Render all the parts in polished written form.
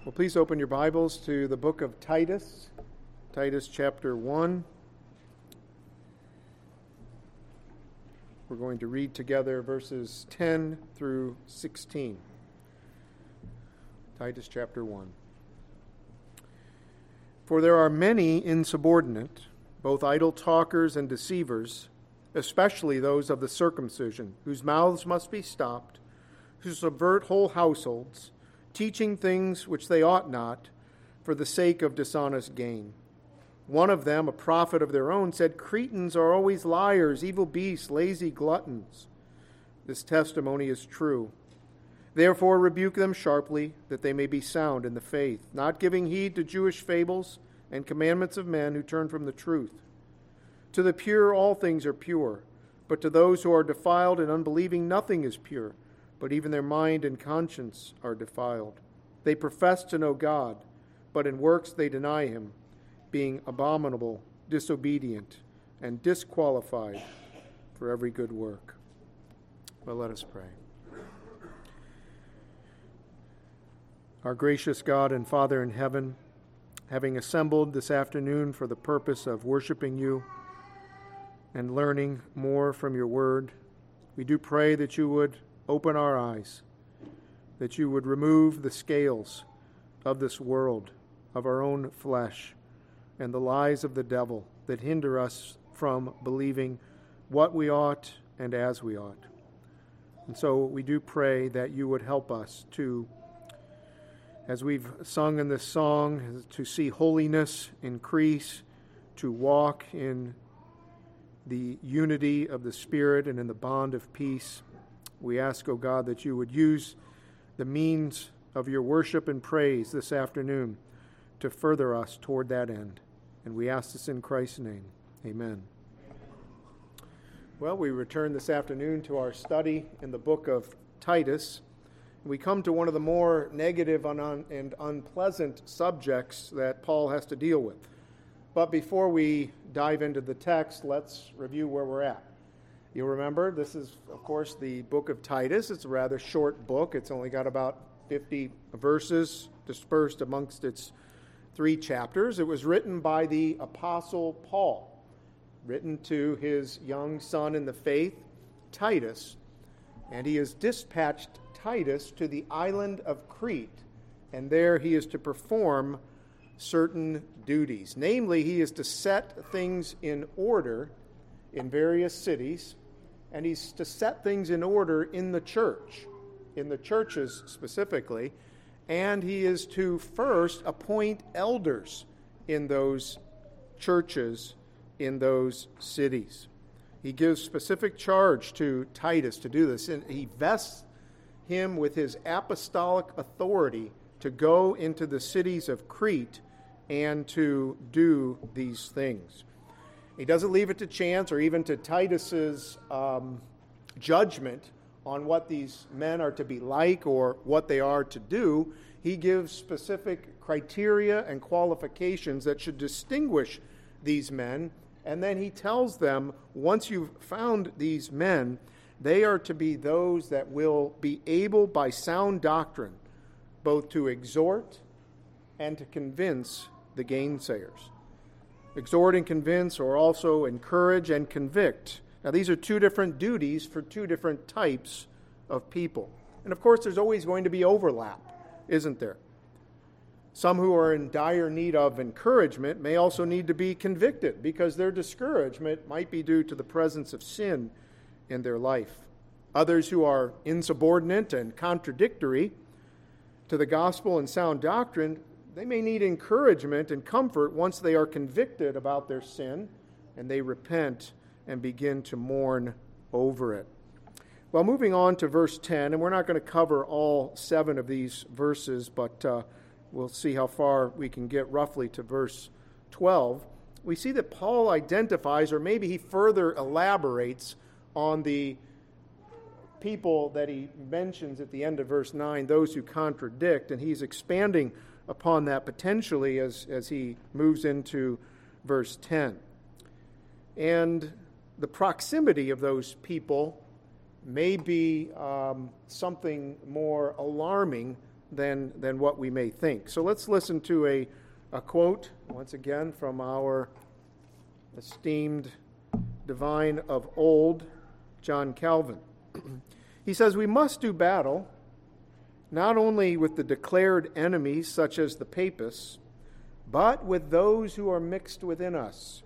Well, please open your Bibles to the book of Titus, Titus chapter 1. We're going to read together verses 10 through 16. Titus chapter 1. For there are many insubordinate, both idle talkers and deceivers, especially those of the circumcision, whose mouths must be stopped, who subvert whole households, teaching things which they ought not, for the sake of dishonest gain. One of them, a prophet of their own, said, Cretans are always liars, evil beasts, lazy gluttons. This testimony is true. Therefore rebuke them sharply, that they may be sound in the faith, not giving heed to Jewish fables and commandments of men who turn from the truth. To the pure all things are pure, but to those who are defiled and unbelieving nothing is pure, but even their mind and conscience are defiled. They profess to know God, but in works they deny him, being abominable, disobedient, and disqualified for every good work. Well, let us pray. Our gracious God and Father in heaven, having assembled this afternoon for the purpose of worshiping you and learning more from your word, we do pray that you would open our eyes, that you would remove the scales of this world, of our own flesh, and the lies of the devil that hinder us from believing what we ought and as we ought. And so we do pray that you would help us to, as we've sung in this song, to see holiness increase, to walk in the unity of the Spirit and in the bond of peace. We ask, O God, that you would use the means of your worship and praise this afternoon to further us toward that end. And we ask this in Christ's name. Amen. Well, we return this afternoon to our study in the book of Titus. We come to one of the more negative and unpleasant subjects that Paul has to deal with. But before we dive into the text, let's review where we're at. You'll remember, this is, of course, the book of Titus. It's a rather short book. It's only got about 50 verses dispersed amongst its 3 chapters. It was written by the Apostle Paul, written to his young son in the faith, Titus. And he has dispatched Titus to the island of Crete, and there he is to perform certain duties. Namely, he is to set things in order in various cities, and he's to set things in order in the church, in the churches specifically, and he is to first appoint elders in those churches, in those cities. He gives specific charge to Titus to do this, and he vests him with his apostolic authority to go into the cities of Crete and to do these things. He doesn't leave it to chance or even to Titus's judgment on what these men are to be like or what they are to do. He gives specific criteria and qualifications that should distinguish these men. And then he tells them, once you've found these men, they are to be those that will be able by sound doctrine both to exhort and to convince the gainsayers. Exhort and convince, or also encourage and convict. Now, these are 2 different duties for 2 different types of people. And of course, there's always going to be overlap, isn't there? Some who are in dire need of encouragement may also need to be convicted because their discouragement might be due to the presence of sin in their life. Others who are insubordinate and contradictory to the gospel and sound doctrine, they may need encouragement and comfort once they are convicted about their sin and they repent and begin to mourn over it. Well, moving on to verse 10, and we're not going to cover all 7 of these verses, but we'll see how far we can get roughly to verse 12. We see that Paul identifies, or maybe he further elaborates on the people that he mentions at the end of verse 9, those who contradict, and he's expanding upon that potentially as he moves into verse 10. And the proximity of those people may be something more alarming than what we may think. So let's listen to a quote, once again, from our esteemed divine of old, John Calvin. He says, "We must do battle not only with the declared enemies such as the papists, but with those who are mixed within us.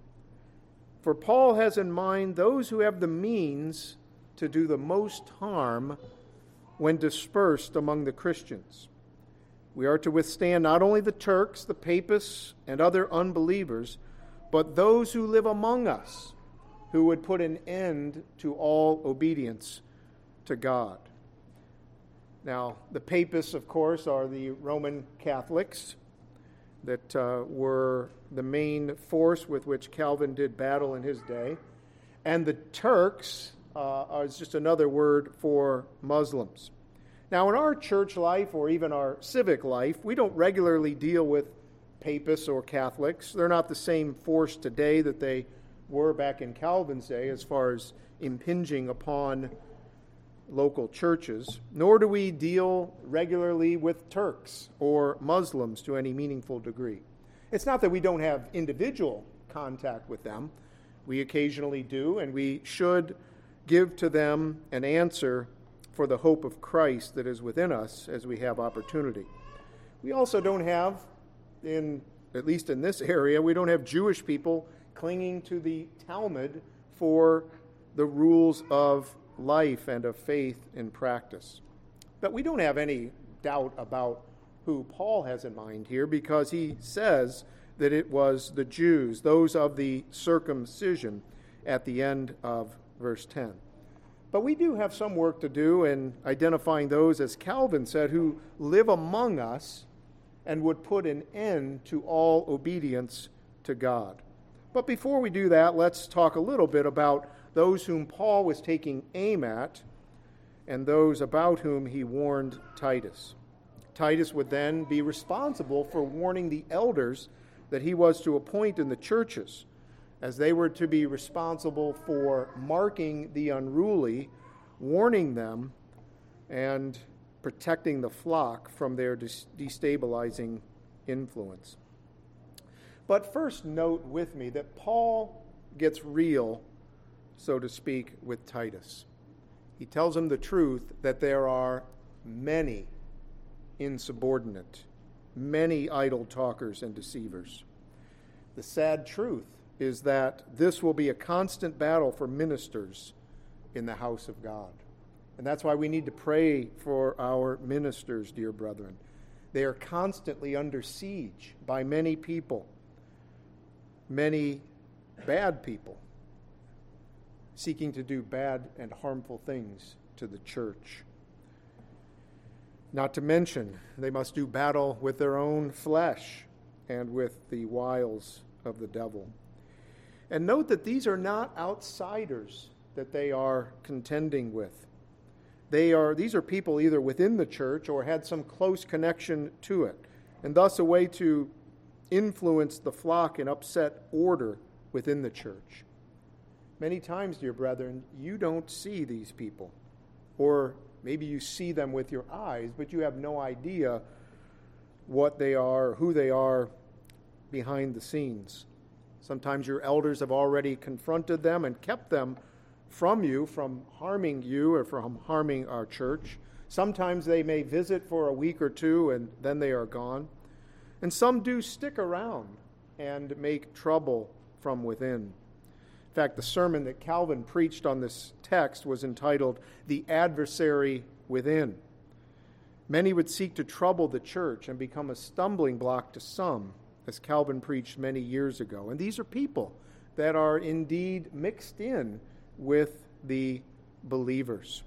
For Paul has in mind those who have the means to do the most harm when dispersed among the Christians. We are to withstand not only the Turks, the papists, and other unbelievers, but those who live among us, who would put an end to all obedience to God." Now, the papists, of course, are the Roman Catholics that were the main force with which Calvin did battle in his day. And the Turks is just another word for Muslims. Now, in our church life or even our civic life, we don't regularly deal with papists or Catholics. They're not the same force today that they were back in Calvin's day as far as impinging upon local churches, nor do we deal regularly with Turks or Muslims to any meaningful degree. It's not that we don't have individual contact with them. We occasionally do, and we should give to them an answer for the hope of Christ that is within us as we have opportunity. We also don't have, at least in this area, we don't have Jewish people clinging to the Talmud for the rules of life and of faith in practice. But we don't have any doubt about who Paul has in mind here, because he says that it was the Jews, those of the circumcision, at the end of verse 10. But we do have some work to do in identifying those, as Calvin said, who live among us and would put an end to all obedience to God. But before we do that, let's talk a little bit about those whom Paul was taking aim at and those about whom he warned Titus. Titus would then be responsible for warning the elders that he was to appoint in the churches, as they were to be responsible for marking the unruly, warning them, and protecting the flock from their destabilizing influence. But first note with me that Paul gets real, so to speak, with Titus. He tells him the truth that there are many insubordinate, many idle talkers and deceivers. The sad truth is that this will be a constant battle for ministers in the house of God. And that's why we need to pray for our ministers, dear brethren. They are constantly under siege by many people, many bad people, seeking to do bad and harmful things to the church. Not to mention, they must do battle with their own flesh and with the wiles of the devil. And note that these are not outsiders that they are contending with. These are people either within the church or had some close connection to it, and thus a way to influence the flock and upset order within the church. Many times, dear brethren, you don't see these people, or maybe you see them with your eyes, but you have no idea what they are or who they are behind the scenes. Sometimes your elders have already confronted them and kept them from you, from harming you or from harming our church. Sometimes they may visit for a week or two and then they are gone. And some do stick around and make trouble from within. In fact, the sermon that Calvin preached on this text was entitled, "The Adversary Within." Many would seek to trouble the church and become a stumbling block to some, as Calvin preached many years ago. And these are people that are indeed mixed in with the believers.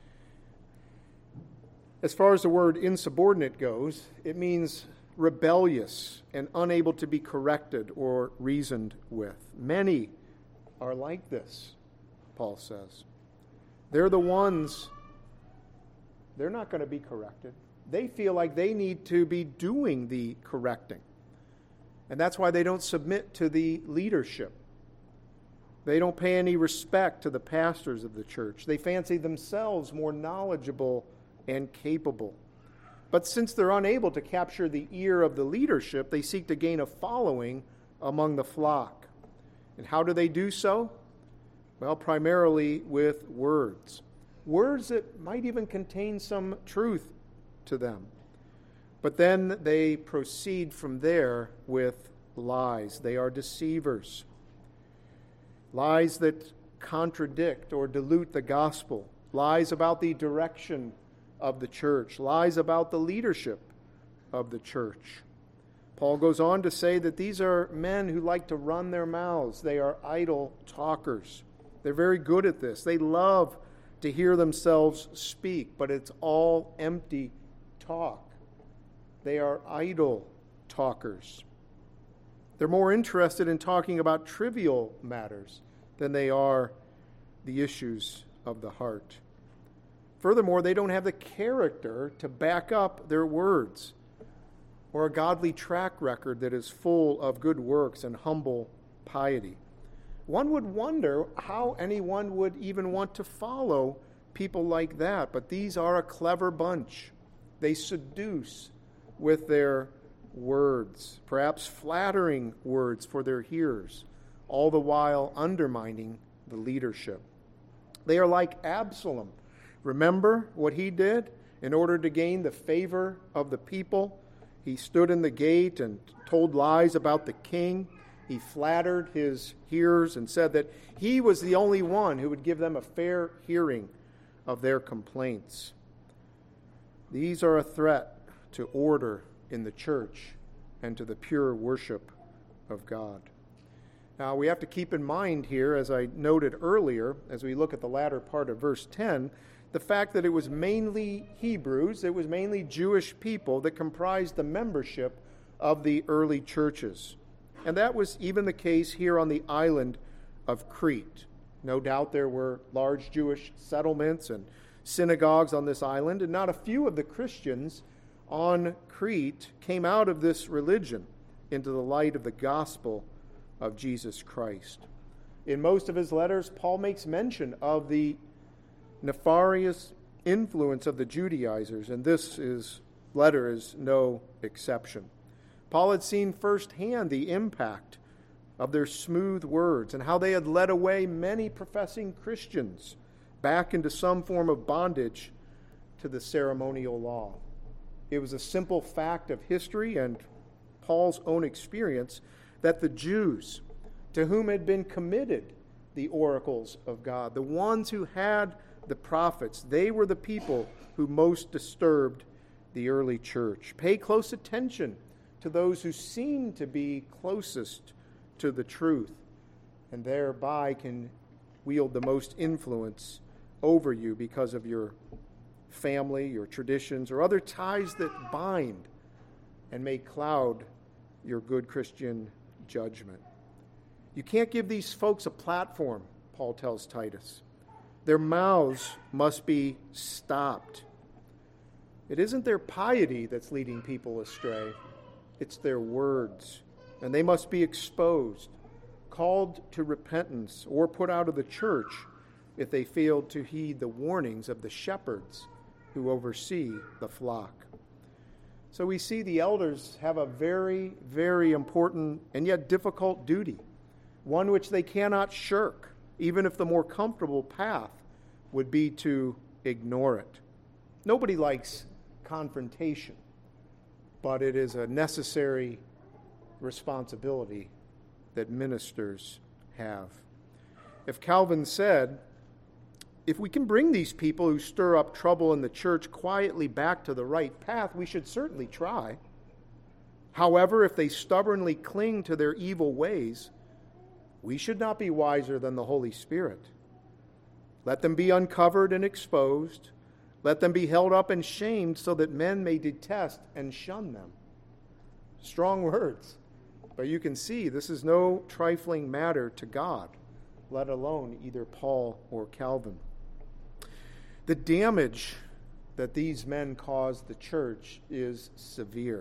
As far as the word insubordinate goes, it means rebellious and unable to be corrected or reasoned with. Many are like this, Paul says. They're the ones, they're not going to be corrected. They feel like they need to be doing the correcting. And that's why they don't submit to the leadership. They don't pay any respect to the pastors of the church. They fancy themselves more knowledgeable and capable. But since they're unable to capture the ear of the leadership, they seek to gain a following among the flock. And how do they do so? Well, primarily with words. Words that might even contain some truth to them. But then they proceed from there with lies. They are deceivers. Lies that contradict or dilute the gospel. Lies about the direction of the church. Lies about the leadership of the church. Paul goes on to say that these are men who like to run their mouths. They are idle talkers. They're very good at this. They love to hear themselves speak, but it's all empty talk. They are idle talkers. They're more interested in talking about trivial matters than they are the issues of the heart. Furthermore, they don't have the character to back up their words or a godly track record that is full of good works and humble piety. One would wonder how anyone would even want to follow people like that, but these are a clever bunch. They seduce with their words, perhaps flattering words for their hearers, all the while undermining the leadership. They are like Absalom. Remember what he did in order to gain the favor of the people? He stood in the gate and told lies about the king. He flattered his hearers and said that he was the only one who would give them a fair hearing of their complaints. These are a threat to order in the church and to the pure worship of God. Now, we have to keep in mind here, as I noted earlier, as we look at the latter part of verse 10, the fact that it was mainly Hebrews, it was mainly Jewish people that comprised the membership of the early churches. And that was even the case here on the island of Crete. No doubt there were large Jewish settlements and synagogues on this island, and not a few of the Christians on Crete came out of this religion into the light of the gospel of Jesus Christ. In most of his letters, Paul makes mention of the nefarious influence of the Judaizers, and this letter is no exception. Paul had seen firsthand the impact of their smooth words and how they had led away many professing Christians back into some form of bondage to the ceremonial law. It was a simple fact of history and Paul's own experience that the Jews, to whom had been committed the oracles of God, the ones who had the prophets, they were the people who most disturbed the early church. Pay close attention to those who seem to be closest to the truth and thereby can wield the most influence over you because of your family, your traditions, or other ties that bind and may cloud your good Christian judgment. You can't give these folks a platform, Paul tells Titus. Their mouths must be stopped. It isn't their piety that's leading people astray. It's their words. And they must be exposed, called to repentance, or put out of the church if they failed to heed the warnings of the shepherds who oversee the flock. So we see the elders have a very, very important and yet difficult duty, one which they cannot shirk, even if the more comfortable path would be to ignore it. Nobody likes confrontation, but it is a necessary responsibility that ministers have. If Calvin said, if we can bring these people who stir up trouble in the church quietly back to the right path, we should certainly try. However, if they stubbornly cling to their evil ways, we should not be wiser than the Holy Spirit. Let them be uncovered and exposed. Let them be held up and shamed so that men may detest and shun them. Strong words. But you can see this is no trifling matter to God, let alone either Paul or Calvin. The damage that these men caused the church is severe.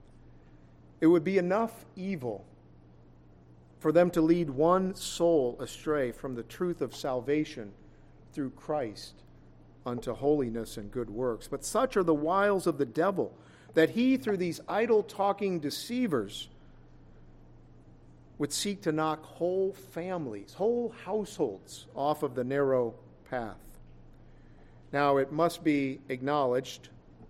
It would be enough evil for them to lead one soul astray from the truth of salvation through Christ unto holiness and good works. But such are the wiles of the devil, that he, through these idle-talking deceivers, would seek to knock whole families, whole households off of the narrow path. Now, it must be acknowledged,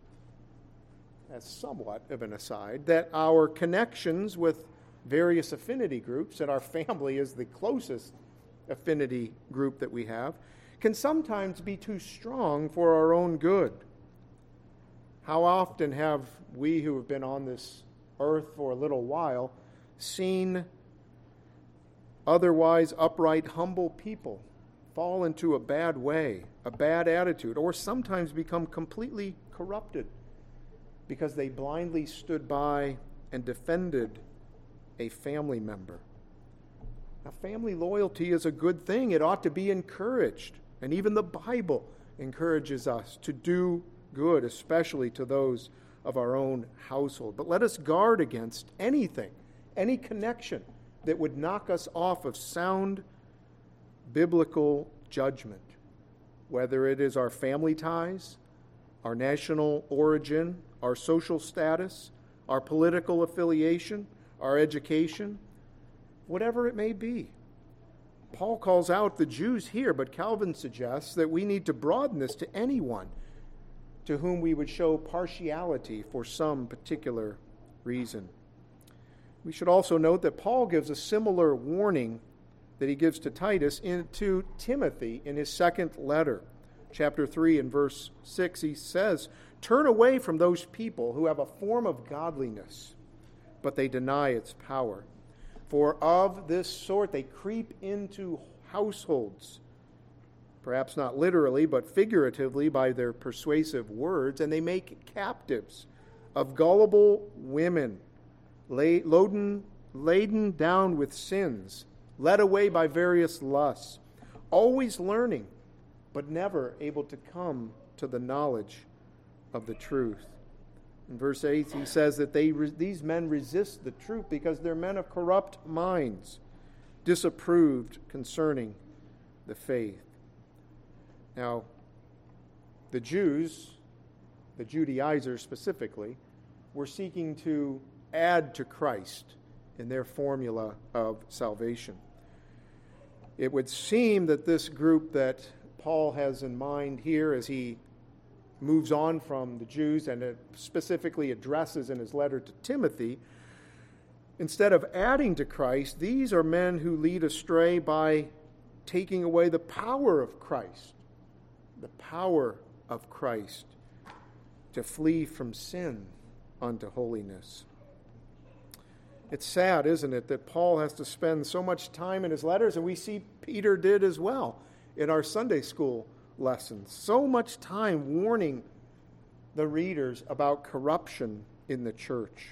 as somewhat of an aside, that our connections with various affinity groups, and our family is the closest affinity group that we have, can sometimes be too strong for our own good. How often have we who have been on this earth for a little while seen otherwise upright, humble people fall into a bad way, a bad attitude, or sometimes become completely corrupted because they blindly stood by and defended a family member? Now, family loyalty is a good thing. It ought to be encouraged. And even the Bible encourages us to do good, especially to those of our own household. But let us guard against anything, any connection that would knock us off of sound biblical judgment, whether it is our family ties, our national origin, our social status, our political affiliation, our education, whatever it may be. Paul calls out the Jews here, but Calvin suggests that we need to broaden this to anyone to whom we would show partiality for some particular reason. We should also note that Paul gives a similar warning that he gives to Titus to Timothy in his second letter. Chapter 3 and verse 6, he says, "Turn away from those people who have a form of godliness, but they deny its power. For of this sort they creep into households, perhaps not literally, but figuratively by their persuasive words, and they make captives of gullible women, laden down with sins, led away by various lusts, always learning, but never able to come to the knowledge of the truth." In verse 8, he says that these men resist the truth because they're men of corrupt minds, disapproved concerning the faith. Now, the Jews, the Judaizers specifically, were seeking to add to Christ in their formula of salvation. It would seem that this group that Paul has in mind here as he moves on from the Jews and it specifically addresses in his letter to Timothy, instead of adding to Christ, these are men who lead astray by taking away the power of Christ, the power of Christ to flee from sin unto holiness. It's sad, isn't it, that Paul has to spend so much time in his letters, and we see Peter did as well in our Sunday school lessons, so much time warning the readers about corruption in the church.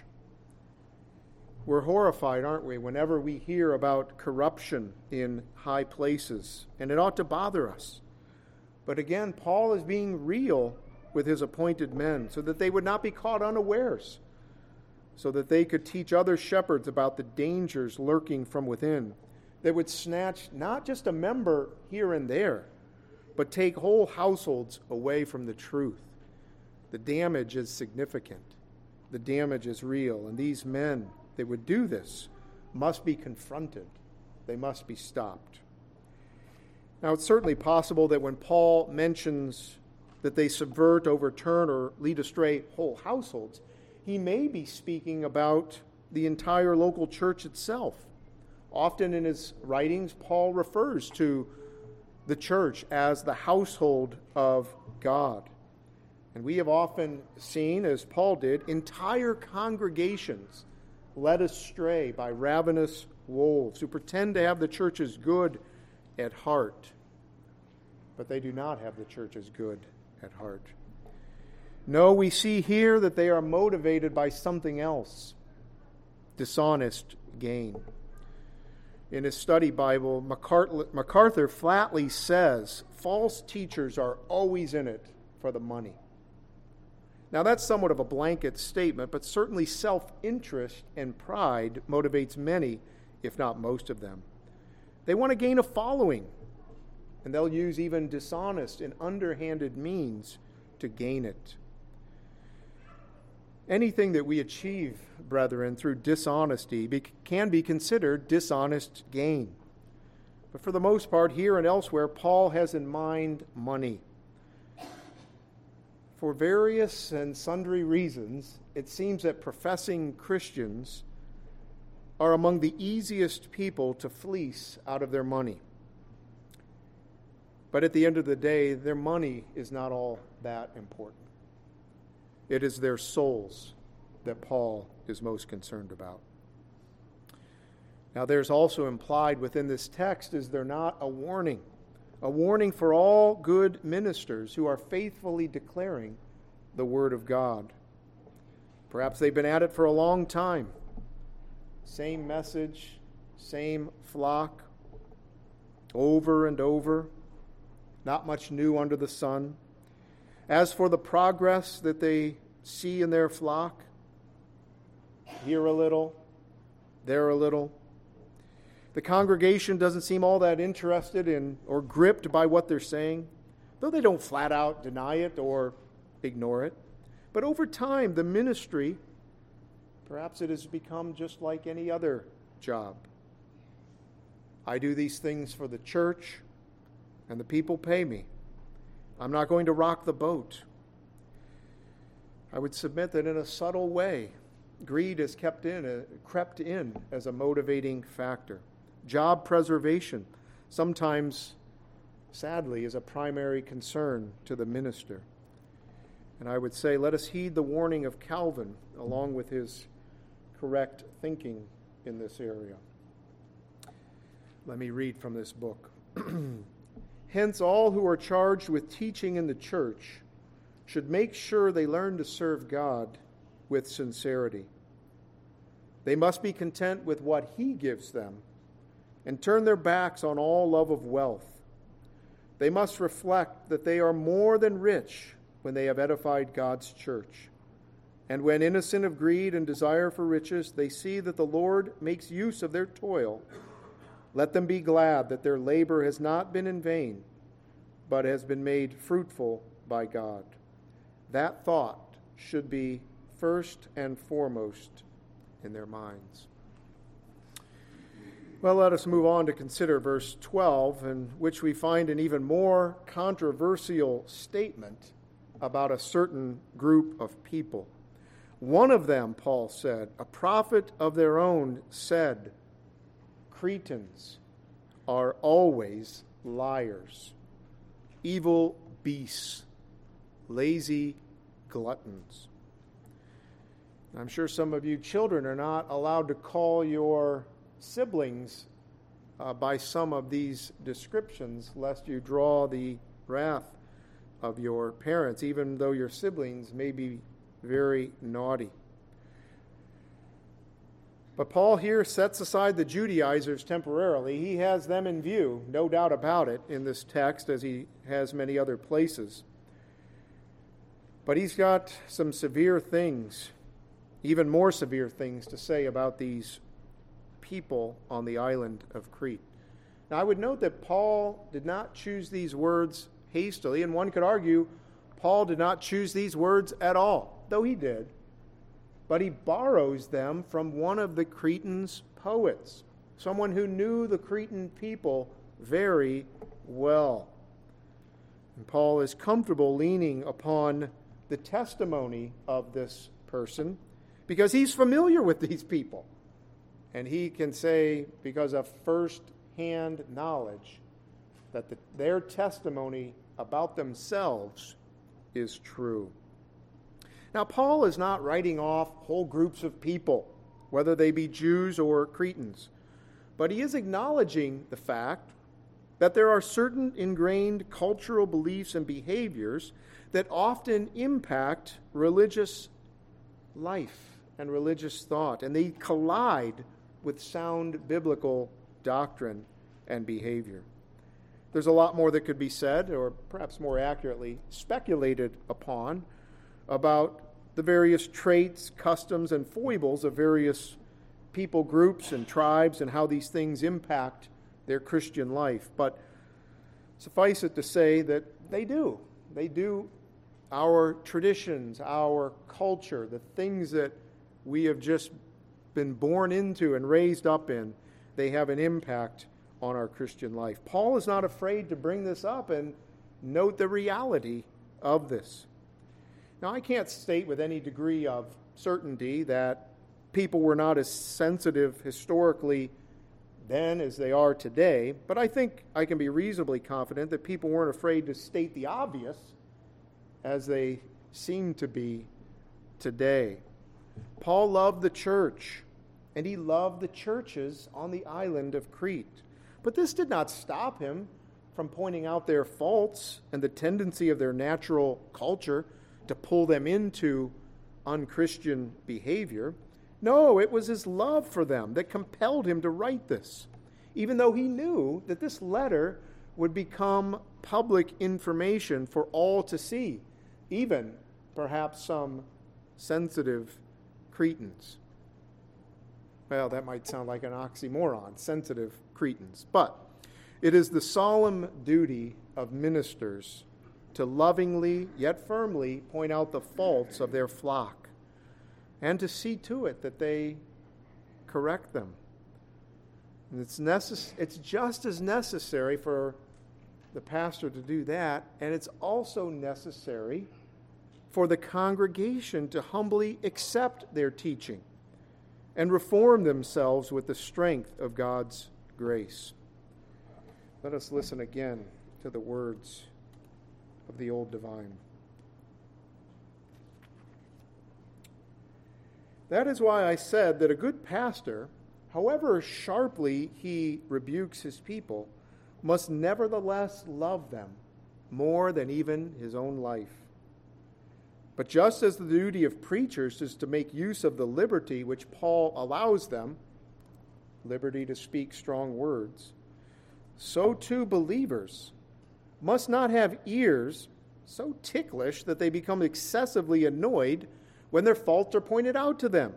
We're horrified, aren't we, whenever we hear about corruption in high places, and it ought to bother us. But again, Paul is being real with his appointed men so that they would not be caught unawares, so that they could teach other shepherds about the dangers lurking from within that would snatch not just a member here and there, but take whole households away from the truth. The damage is significant. The damage is real. And these men that would do this must be confronted. They must be stopped. Now, it's certainly possible that when Paul mentions that they subvert, overturn, or lead astray whole households, he may be speaking about the entire local church itself. Often in his writings, Paul refers to the church as the household of God. And we have often seen, as Paul did, entire congregations led astray by ravenous wolves who pretend to have the church's good at heart, but they do not have the church's good at heart. No, we see here that they are motivated by something else, dishonest gain. In his study Bible, MacArthur flatly says, false teachers are always in it for the money. Now, that's somewhat of a blanket statement, but certainly self-interest and pride motivates many, if not most of them. They want to gain a following. and they'll use even dishonest and underhanded means to gain it. Anything that we achieve, brethren, through dishonesty can be considered dishonest gain. But for the most part, here and elsewhere, Paul has in mind money. For various and sundry reasons, it seems that professing Christians are among the easiest people to fleece out of their money. But at the end of the day, their money is not all that important. It is their souls that Paul is most concerned about. Now, there's also implied within this text, is there not, a warning for all good ministers who are faithfully declaring the Word of God. Perhaps they've been at it for a long time. Same message, same flock, over and over. Not much new under the sun. As for the progress that they see in their flock, here a little, there a little. The congregation doesn't seem all that interested in or gripped by what they're saying, though they don't flat out deny it or ignore it. But over time, the ministry, perhaps it has become just like any other job. I do these things for the church, and the people pay me. I'm not going to rock the boat. I would submit that in a subtle way, greed has crept in as a motivating factor. Job preservation sometimes, sadly, is a primary concern to the minister. And I would say, let us heed the warning of Calvin, along with his correct thinking in this area. Let me read from this book. Hence, all who are charged with teaching in the church should make sure they learn to serve God with sincerity. They must be content with what He gives them and turn their backs on all love of wealth. They must reflect that they are more than rich when they have edified God's church. And when innocent of greed and desire for riches, they see that the Lord makes use of their toil. Let them be glad that their labor has not been in vain, but has been made fruitful by God. That thought should be first and foremost in their minds. Well, let us move on to consider verse 12, in which we find an even more controversial statement about a certain group of people. One of them, Paul said, a prophet of their own, said, Cretans are always liars, evil beasts, lazy gluttons. I'm sure some of you children are not allowed to call your siblings by some of these descriptions, lest you draw the wrath of your parents, even though your siblings may be very naughty. But Paul here sets aside the Judaizers temporarily. He has them in view, no doubt about it, in this text, as he has many other places. But he's got some severe things, even more severe things, to say about these people on the island of Crete. Now, I would note that Paul did not choose these words hastily, and one could argue Paul did not choose these words at all, though he did. But he borrows them from one of the Cretans' poets, someone who knew the Cretan people very well. And Paul is comfortable leaning upon the testimony of this person because he's familiar with these people. And he can say, because of first-hand knowledge, that their testimony about themselves is true. Now, Paul is not writing off whole groups of people, whether they be Jews or Cretans, but he is acknowledging the fact that there are certain ingrained cultural beliefs and behaviors that often impact religious life and religious thought, and they collide with sound biblical doctrine and behavior. There's a lot more that could be said, or perhaps more accurately, speculated upon, about the various traits, customs, and foibles of various people groups and tribes and how these things impact their Christian life. But Suffice it to say that they do. They do. Our traditions, our culture, the things that we have just been born into and raised up in, they have an impact on our Christian life. Paul is not afraid to bring this up and note the reality of this. Now, I can't state with any degree of certainty that people were not as sensitive historically then as they are today, but I think I can be reasonably confident that people weren't afraid to state the obvious as they seem to be today. Paul loved the church, and he loved the churches on the island of Crete. But this did not stop him from pointing out their faults and the tendency of their natural culture to pull them into unchristian behavior. No, it was his love for them that compelled him to write this, even though he knew that this letter would become public information for all to see, even perhaps some sensitive Cretans. Well, that might sound like an oxymoron, sensitive Cretans. But it is the solemn duty of ministers to lovingly, yet firmly, point out the faults of their flock and to see to it that they correct them. And it's just as necessary for the pastor to do that, and it's also necessary for the congregation to humbly accept their teaching and reform themselves with the strength of God's grace. Let us listen again to the words of the old divine. That is why I said that a good pastor, however sharply he rebukes his people, must nevertheless love them more than even his own life. But just as the duty of preachers is to make use of the liberty which Paul allows them, liberty to speak strong words, so too believers must not have ears so ticklish that they become excessively annoyed when their faults are pointed out to them.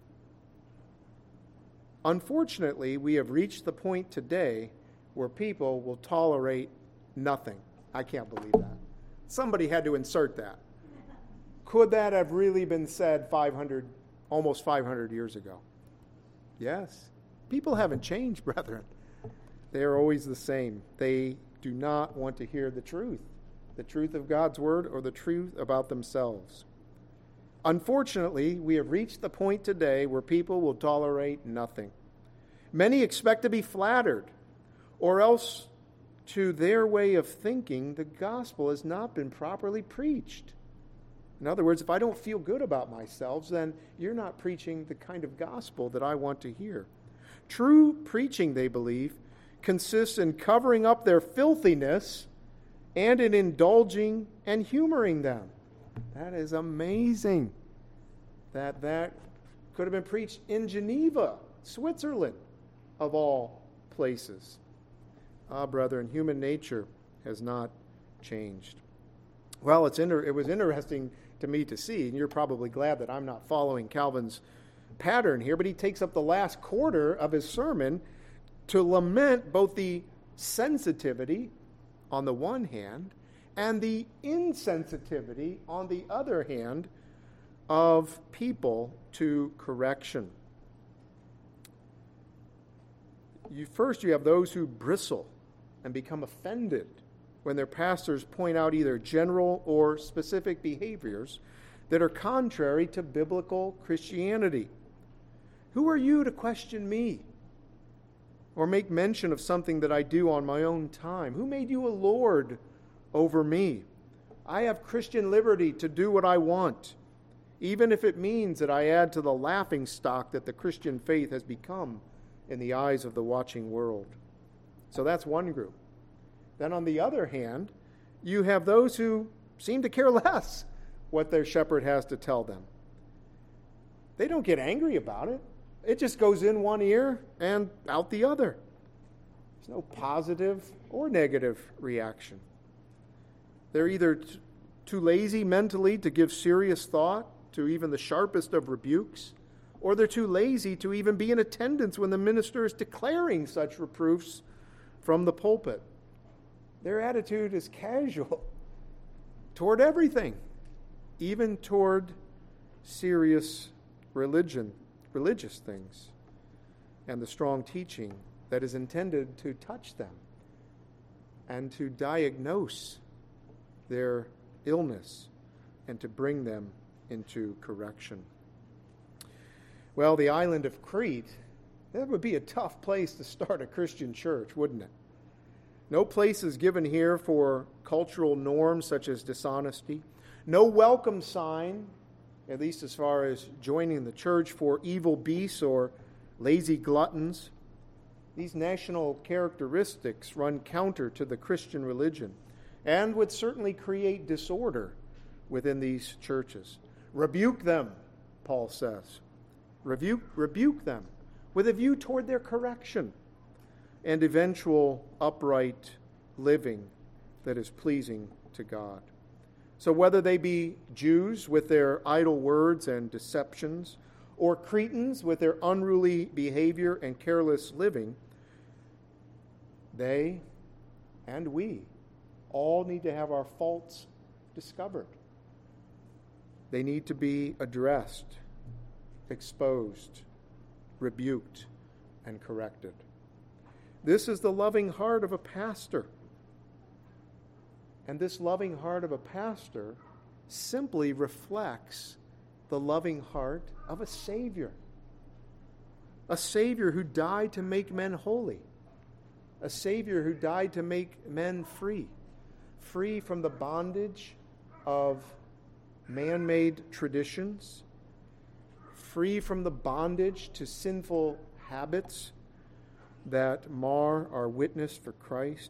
Unfortunately, we have reached the point today where people will tolerate nothing. I can't believe that. Somebody had to insert that. Could that have really been said almost 500 years ago? Yes. People haven't changed, brethren. They are always the same. They do not want to hear the truth of God's word or the truth about themselves. Unfortunately, we have reached the point today where people will tolerate nothing. Many expect to be flattered, or else, to their way of thinking, the gospel has not been properly preached. In other words, if I don't feel good about myself, then you're not preaching the kind of gospel that I want to hear. True preaching, they believe, consists in covering up their filthiness and in indulging and humoring them. That is amazing that could have been preached in Geneva, Switzerland, of all places. Brethren, human nature has not changed. Well, it was interesting to me to see, and you're probably glad that I'm not following Calvin's pattern here, but he takes up the last quarter of his sermon to lament both the sensitivity on the one hand and the insensitivity on the other hand of people to correction. First, you have those who bristle and become offended when their pastors point out either general or specific behaviors that are contrary to biblical Christianity. Who are you to question me or make mention of something that I do on my own time? Who made you a lord over me? I have Christian liberty to do what I want, even if it means that I add to the laughingstock that the Christian faith has become in the eyes of the watching world. So that's one group. Then on the other hand, you have those who seem to care less what their shepherd has to tell them. They don't get angry about it. It just goes in one ear and out the other. There's no positive or negative reaction. They're either too lazy mentally to give serious thought to even the sharpest of rebukes, or they're too lazy to even be in attendance when the minister is declaring such reproofs from the pulpit. Their attitude is casual toward everything, even toward serious religious things, and the strong teaching that is intended to touch them and to diagnose their illness and to bring them into correction. Well, the island of Crete, that would be a tough place to start a Christian church, wouldn't it? No place is given here for cultural norms such as dishonesty. No welcome sign, at least as far as joining the church, for evil beasts or lazy gluttons. These national characteristics run counter to the Christian religion and would certainly create disorder within these churches. Rebuke them, Paul says. Rebuke them with a view toward their correction and eventual upright living that is pleasing to God. So whether they be Jews with their idle words and deceptions, or Cretans with their unruly behavior and careless living, they and we all need to have our faults discovered. They need to be addressed, exposed, rebuked, and corrected. This is the loving heart of a pastor. And this loving heart of a pastor simply reflects the loving heart of a Savior who died to make men holy, a Savior who died to make men free from the bondage of man-made traditions, free from the bondage to sinful habits that mar our witness for Christ.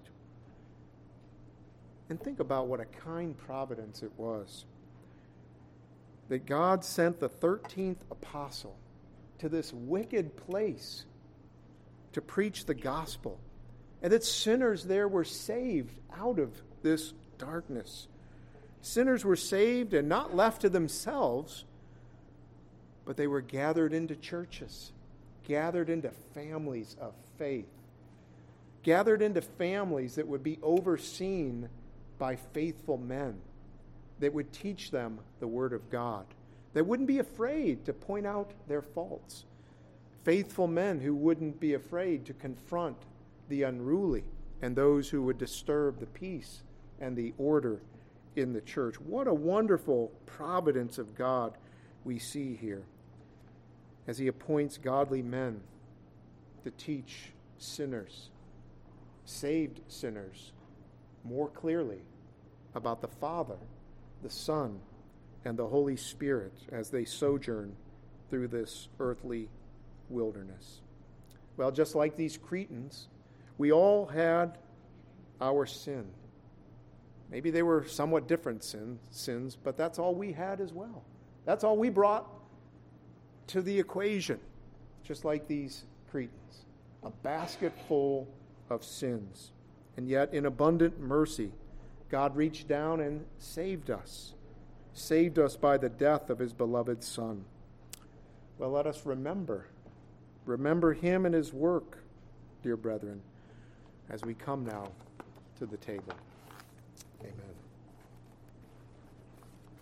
And think about what a kind providence it was that God sent the 13th apostle to this wicked place to preach the gospel, and that sinners there were saved out of this darkness. Sinners were saved and not left to themselves, but they were gathered into churches, gathered into families of faith, gathered into families that would be overseen by faithful men that would teach them the Word of God, that wouldn't be afraid to point out their faults, faithful men who wouldn't be afraid to confront the unruly and those who would disturb the peace and the order in the church. What a wonderful providence of God we see here as he appoints godly men to teach sinners, saved sinners, more clearly about the Father, the Son, and the Holy Spirit as they sojourn through this earthly wilderness. Well, just like these Cretans, we all had our sin. Maybe they were somewhat different sins, but that's all we had as well. That's all we brought to the equation, just like these Cretans. A basket full of sins. And yet, in abundant mercy, God reached down and saved us by the death of his beloved Son. Well, let us remember him and his work, dear brethren, as we come now to the table. Amen.